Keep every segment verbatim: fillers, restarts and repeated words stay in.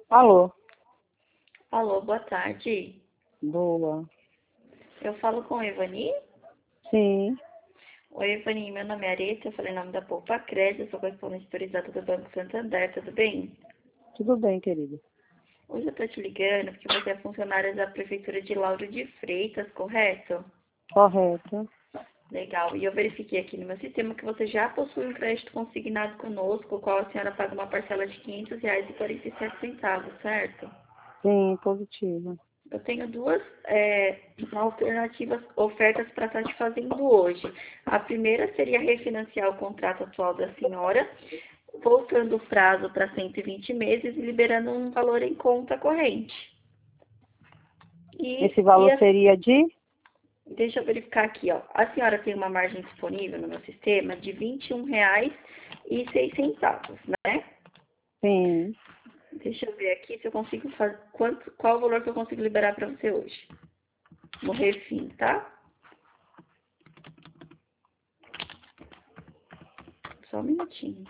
Alô? Alô, boa tarde. Boa. Eu falo com a Evani? Sim, Oi, Evani, meu nome é Areta, eu falei em nome da Poupa Crédito, sou correspondente autorizada do Banco Santander, tudo bem? tudo bem, querida. Hoje eu tô te ligando porque você é funcionária da Prefeitura de Lauro de Freitas, correto? Correto. Legal. E eu verifiquei aqui no meu sistema que você já possui um crédito consignado conosco, o qual a senhora paga uma parcela de quinhentos reais e quarenta e sete centavos, certo? Sim, positiva. Eu tenho duas é, alternativas, ofertas para estar te fazendo hoje. A primeira seria refinanciar o contrato atual da senhora, voltando o prazo para cento e vinte meses e liberando um valor em conta corrente. E, Esse e valor a- seria de? deixa eu verificar aqui, ó. A senhora tem uma margem disponível no meu sistema de vinte e um reais e seis centavos, né? Sim. Deixa eu ver aqui se eu consigo fazer. Quanto, qual o valor que eu consigo liberar para você hoje? No refim, tá? Só um minutinho.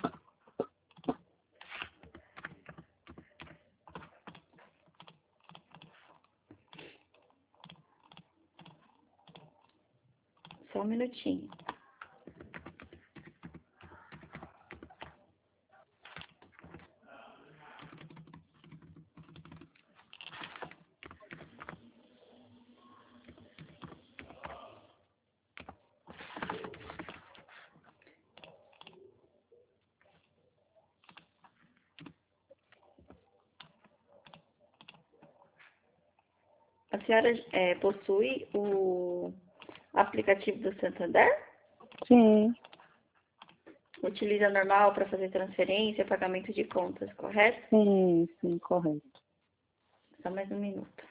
Só um minutinho. A senhora é, possui o aplicativo do Santander? Sim. Utiliza normal para fazer transferência, pagamento de contas, correto? Sim, sim, correto. Só mais um minuto.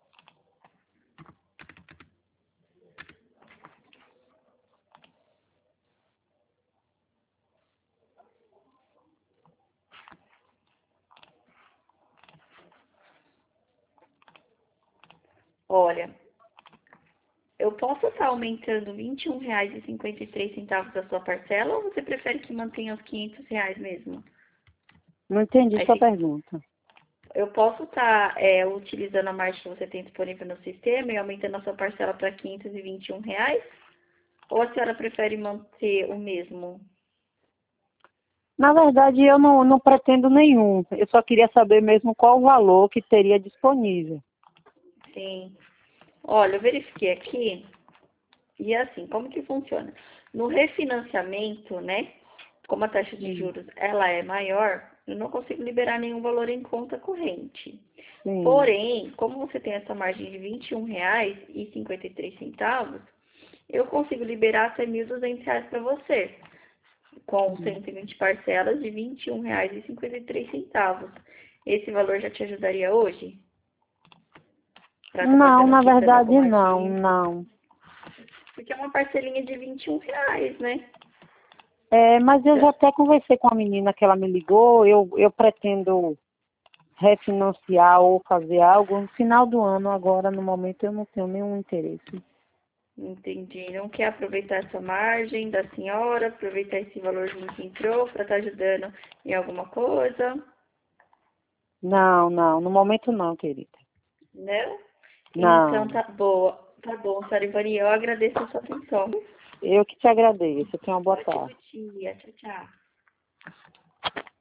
Olha, eu posso estar aumentando vinte e um reais e cinquenta e três centavos a sua parcela ou você prefere que mantenha os quinhentos reais mesmo? Não entendi Aí sua fica- pergunta. eu posso estar é, utilizando a margem que você tem disponível no sistema e aumentando a sua parcela para quinhentos e vinte e um reais? Ou a senhora prefere manter o mesmo? Na verdade, eu não, não pretendo nenhum. Eu só queria saber mesmo qual o valor que teria disponível. Sim. Olha, eu verifiquei aqui e é assim, como que funciona? No refinanciamento, né? Como a taxa de Sim, juros ela é maior, eu não consigo liberar nenhum valor em conta corrente. sim. Porém, como você tem essa margem de vinte e um reais e cinquenta e três centavos, eu consigo liberar até mil e duzentos reais para você, com Sim. cento e vinte parcelas de vinte e um reais e cinquenta e três centavos. Esse valor já te ajudaria hoje? Para estar Não, fazendo na aqui para mim verdade, como não, aqui. não. Porque é uma parcelinha de vinte e um reais, né? É, mas eu já até conversei com a menina que ela me ligou. Eu, eu pretendo refinanciar ou fazer algo no final do ano. Agora, no momento, eu não tenho nenhum interesse. Entendi. Não quer aproveitar essa margem da senhora, aproveitar esse valorzinho que entrou para estar ajudando em alguma coisa, Não, não, no momento não, querida. né? Então Não, tá boa. Tá bom, Sarivani, eu agradeço a sua atenção. eu que te agradeço. Tenha uma boa Ótimo tarde. dia. Tchau, tchau.